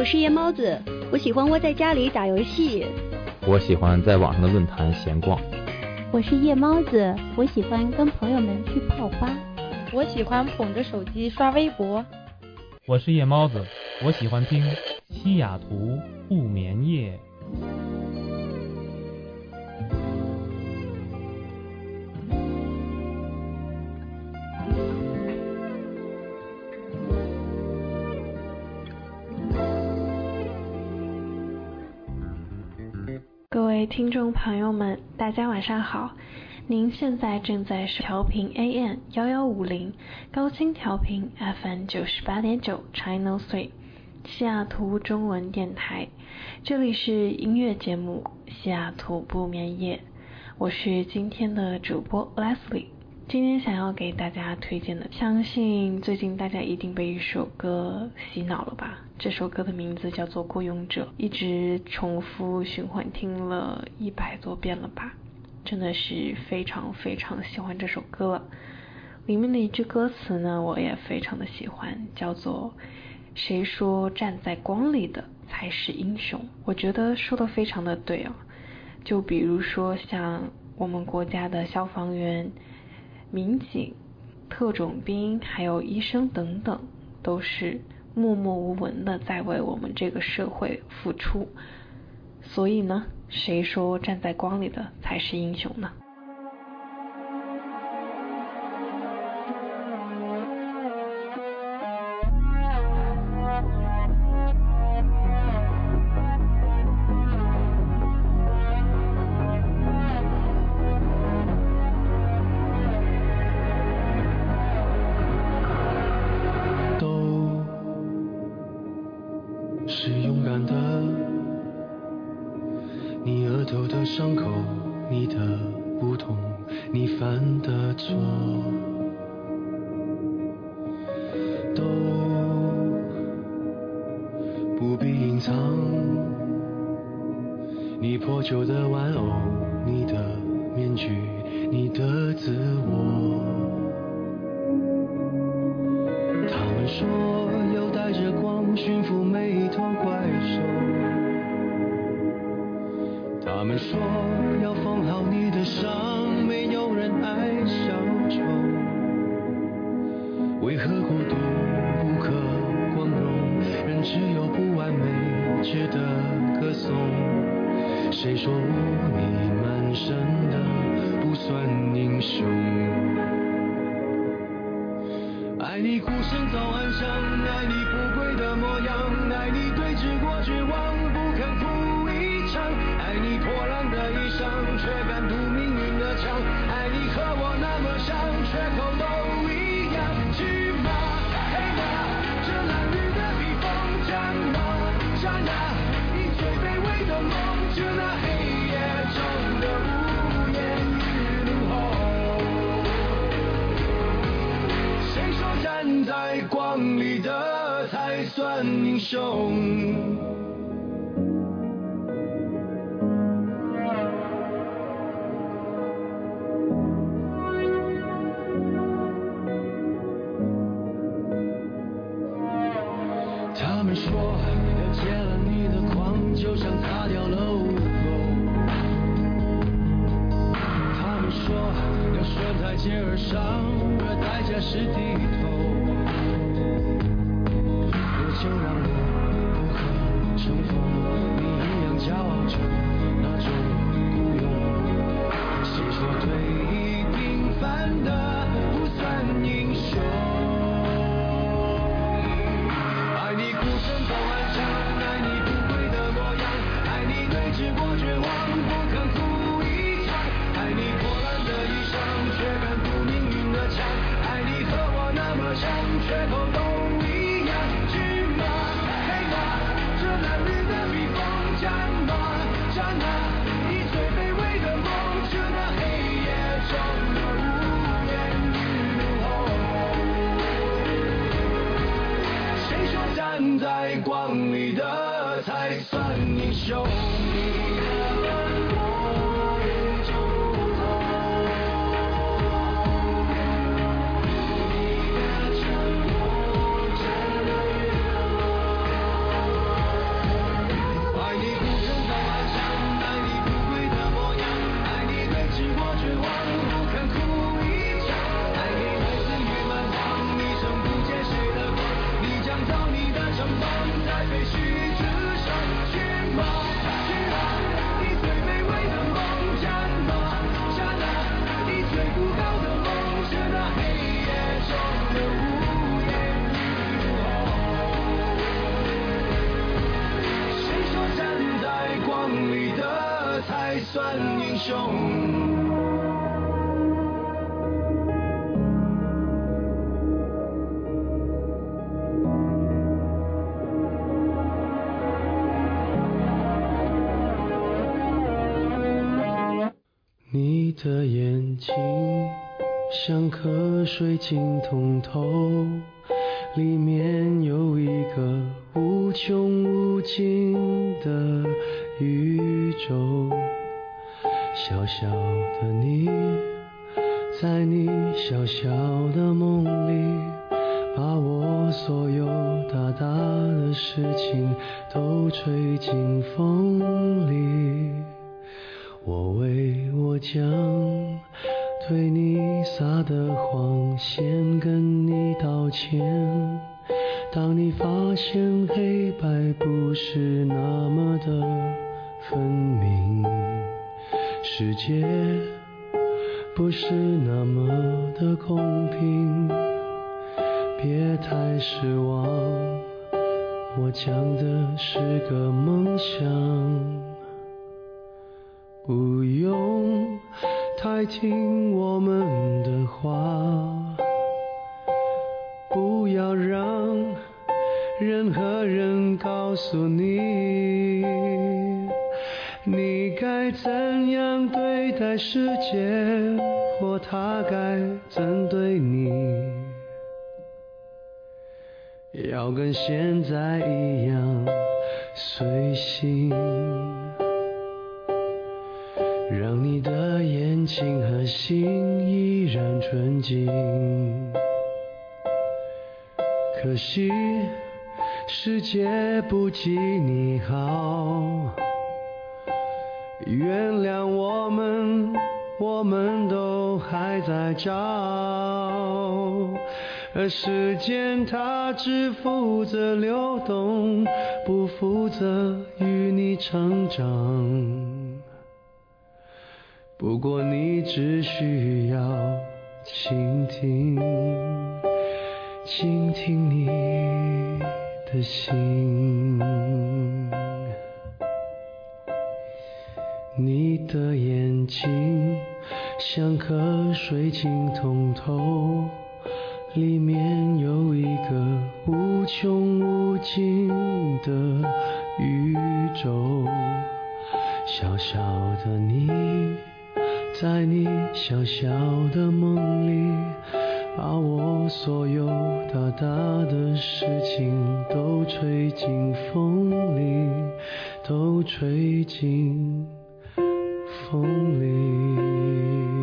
是夜猫子，我喜欢窝在家里打游戏。 我喜欢在网上的论坛闲逛。 我是夜猫子，我喜欢跟朋友们去泡吧。 我喜欢捧着手机刷微博。 我是夜猫子，我喜欢听西雅图不眠夜。 各位听众朋友们，大家晚上好。您现在正在调频 AM1150 高清调频 FM98.9 Channel 3西雅图中文电台，这里是音乐节目西雅图不眠夜，我是今天的主播 Leslie。 今天想要给大家推荐的，相信最近大家一定被一首歌洗脑了吧，这首歌的名字叫做《孤勇者》，一直重复循环听了100多遍了吧，真的是非常非常喜欢这首歌了。里面的一句歌词呢，我也非常的喜欢，叫做谁说站在光里的才是英雄。我觉得说的非常的对啊，就比如说像我们国家的消防员、民警、特种兵还有医生等等，都是默默无闻的在为我们这个社会付出，所以呢，谁说站在光里的才是英雄呢？ 是勇敢的，你额头的伤口，你的不同，你犯的错，都不必隐藏。你破旧的玩偶，你的面具，你的自我。他们说要带着光驯服每一头怪兽，他们说要缝好你的伤，没有人爱小丑。为何孤独不可光荣，人只有不完美值得歌颂？谁说污泥满身的不算英雄？爱你孤身走暗巷，爱你不跪的模样，爱你对峙过绝望不肯哭一场，爱你破烂的衣裳却敢堵命运的枪，爱你和我那么像缺口都一样。去吧黑吧，这褴褛的披风，战吧战啊，你最卑微的梦，就那黑夜中的无言与怒吼。谁说站在光里的才算英雄？他们说要戒了你的狂，就像擦掉了污垢。他们说要顺台阶而上，而代价是低头。就让我不可乘风，你一样骄傲着那种孤勇。谁说对弈平凡的不算英雄？爱你孤身走暗巷，爱你不跪的模样，爱你对峙过绝望不肯哭一场，爱你破烂的衣裳却敢堵命运的枪，爱你和我那么像缺口都一样。站在光里的才算英雄。 算英雄。你的眼睛像颗水晶通透，里面有一个无穷无尽的宇宙。小小的你，在你小小的梦里，把我所有大大的事情都吹进风里。我为我将对你撒的谎先跟你道歉。当你发现黑白不是那么的分明，世界不是那么的公平，别太失望，我讲的是个梦想。不用太听我们的话，不要让任何人告诉你，你该怎样对待世界，或他该怎对你，要跟现在一样随性，让你的眼睛和心依然纯净。可惜世界不及你好，原谅我们都还在找，而时间它只负责流动，不负责与你成长。不过你只需要倾听，倾听你的心。你的眼睛像颗水晶通透，里面有一个无穷无尽的宇宙。小小的你，在你小小的梦里，把我所有大大的事情都吹进风里，都吹进风里。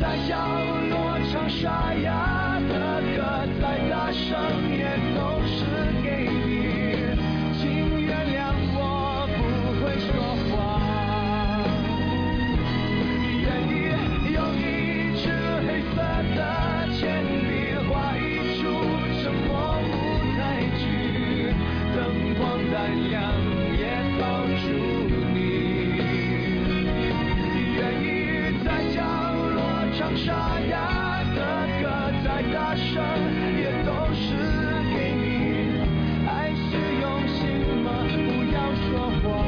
在角落唱沙哑的歌，再大声也都是给你，请原谅我不会说话，愿意用一支黑色的铅笔画一出沉默舞台剧，灯光淡亮也抱住你，愿意在角落唱沙哑的歌，再大声也都是给你，爱是用心吗？不要说谎。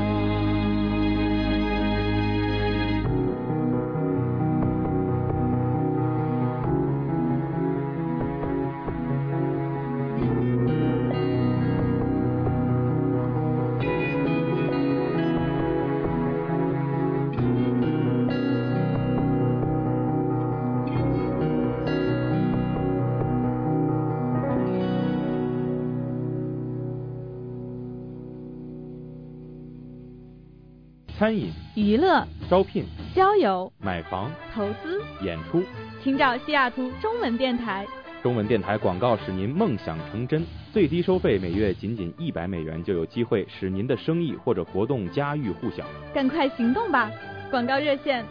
餐饮、 娱乐、 招聘、 交友、 买房、 投资、 演出， 请找西雅图中文电台。 中文电台广告使您梦想成真，最低收费每月仅$100就有机会使您的生意或者活动家喻户晓。 赶快行动吧！广告热线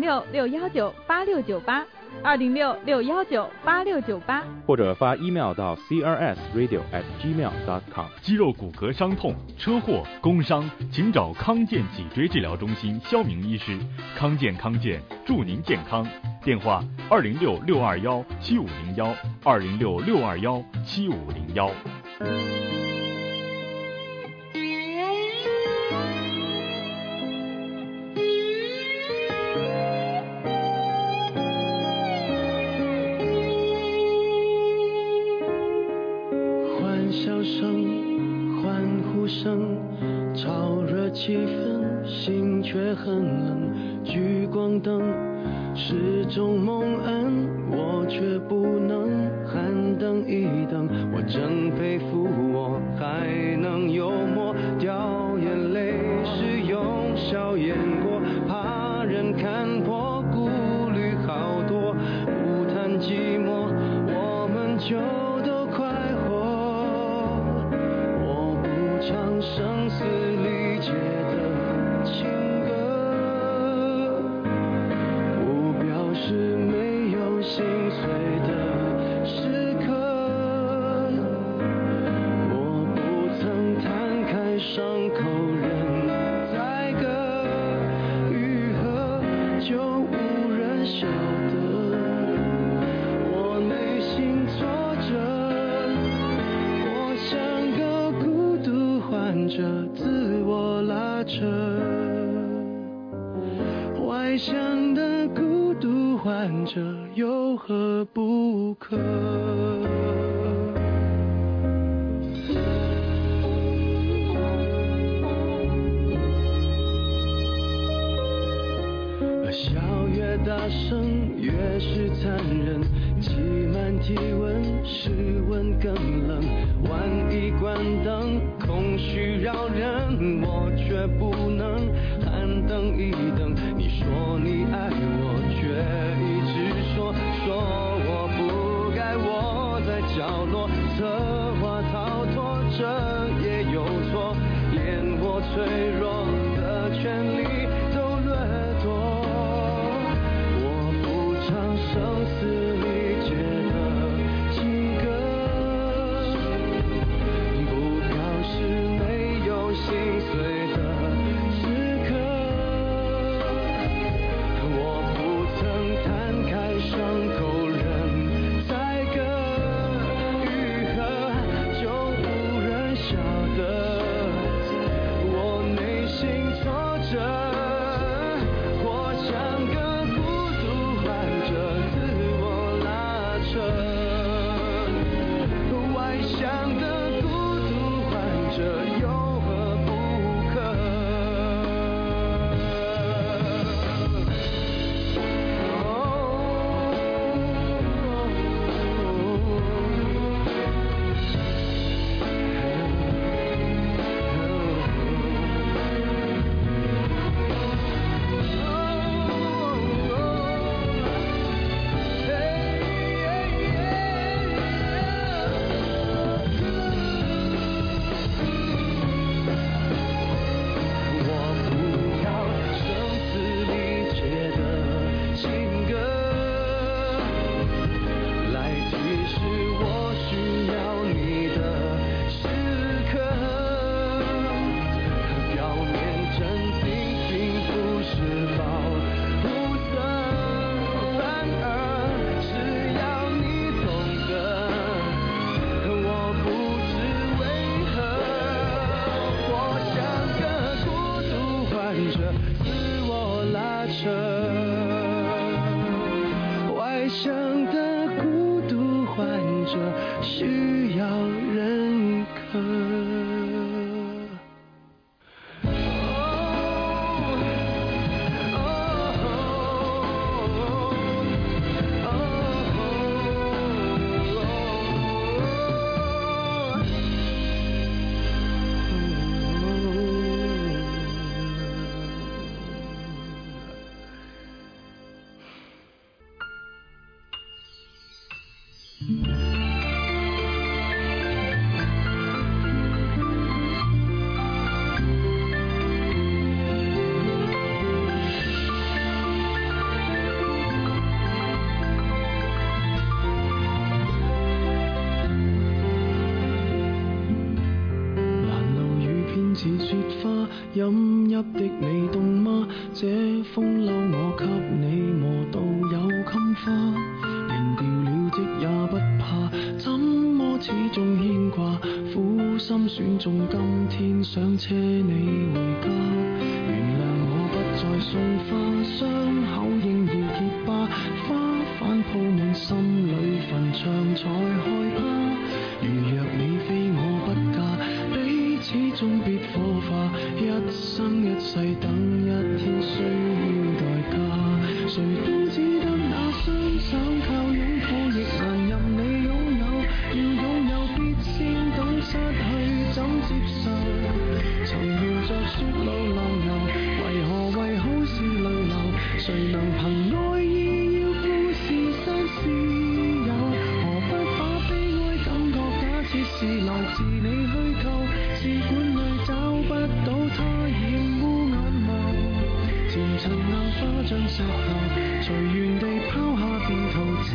206-619-8698，206-619-8698， 或者发 email 到 crsradio@gmail.com。 肌肉骨骼伤痛、车祸、工伤，请找康健脊椎治疗中心肖明医师。康健祝您健康。电话206-621-7501，206-621-7501。 笑声，欢呼声，炒热气氛，心却很冷。聚光灯是种蒙恩，我却不能喊等一等。我真佩服我还能幽默，掉眼泪是用笑掩过，怕人看破，顾虑好多，不谈寂寞，我们就都快活。唱声嘶力竭的情歌，不表示没有心碎的时刻，我不曾摊开伤口任宰割，愈合就无人晓得我内心挫折，我像个患者自我拉扯，外向的孤独患者有何不可？笑越大声越是残忍，挤满体温，室温更冷，万一关灯，空虚扰人，我却不能喊等一等。你说你爱我，却一直说我不该窝在角落，策划逃脱，这也有错，连我脆弱的权利都掠夺。我不唱声嘶力竭的情歌，不表示没有心碎的时刻，我不曾摊开伤口任宰割，愈合就无人晓得我内心飲泣的你凍嗎？這風褸我給你磨到有襟花，連掉了職也不怕，怎麼始終牽掛？苦心選中今天想車你回家，原諒我不再送花，傷口應要結疤，花瓣鋪滿心裏墳場才害怕。如若你非我不嫁，彼此終必火化，一生一世等一天需要代價。誰都只得那雙手靠擁抱，亦難任你擁有，要擁有必先懂失去怎接受。曾沿着雪路浪遊，為何為好事淚流？誰能憑愛意要富士山私有？何不把悲哀感覺假設是來自你虛構？試管裏找不到它染污眼眸，前塵硬化像石頭，隨緣地拋下便逃走。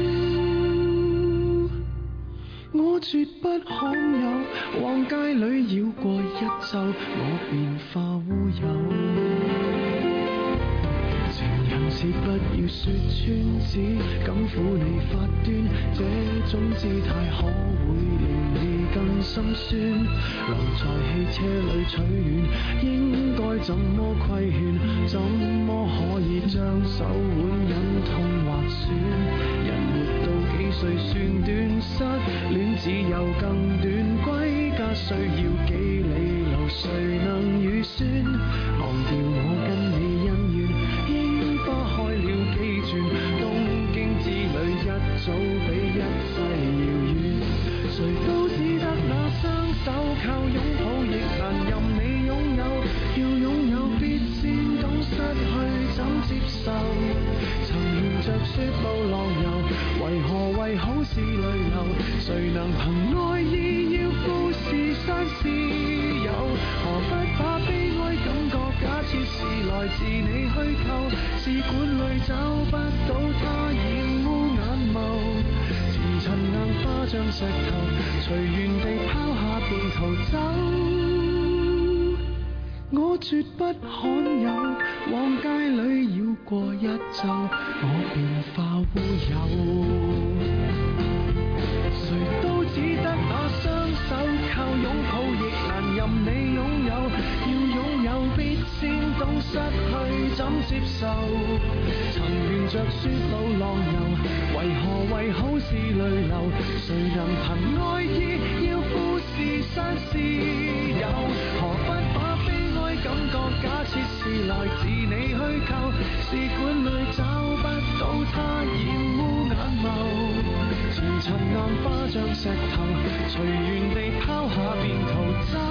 我絕不罕有，往街裏繞過一周，我便化烏有。情人節不要說穿，只敢撫你發端，這種姿態可會令你更心酸？留在汽車裏取暖，應該怎麼規勸？怎麼可以將手腕忍痛劃損？人活到幾歲算短？失戀只有更短，歸家需要幾里路，誰能預算？忘掉我跟你恩怨，櫻花開了幾轉，東京之旅一早比一切遙遠。誰都只得那雙手靠擁抱，亦難任你擁有，要擁有必先懂失去怎接受。曾沿着雪路浪遊，為何為好事淚流？誰能憑愛意要富士山私有？何不把悲哀感覺假設是來自你虛構？試管裏找不到它染污眼眸，前塵硬化像石頭，隨緣地拋下便逃走。我絕不罕有，往街裏繞過一周，我便化烏有。誰都只得那雙手靠擁抱，亦難任你擁有，要擁有必先懂失去怎接受。曾沿着雪路浪遊，為何為好事淚流？誰能憑愛意要富士山私有？何不把悲哀感覺假設是來自你虛構？試管裏找不到它染污眼眸，前塵硬化像石頭，隨緣地拋下便逃走。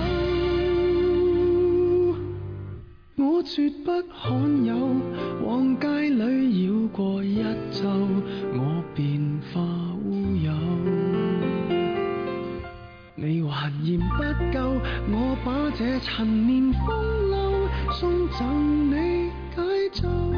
我絕不罕有，往街裏繞過一周，我便化烏有。你還嫌不夠，我把這陳年風褸送贈你解咒。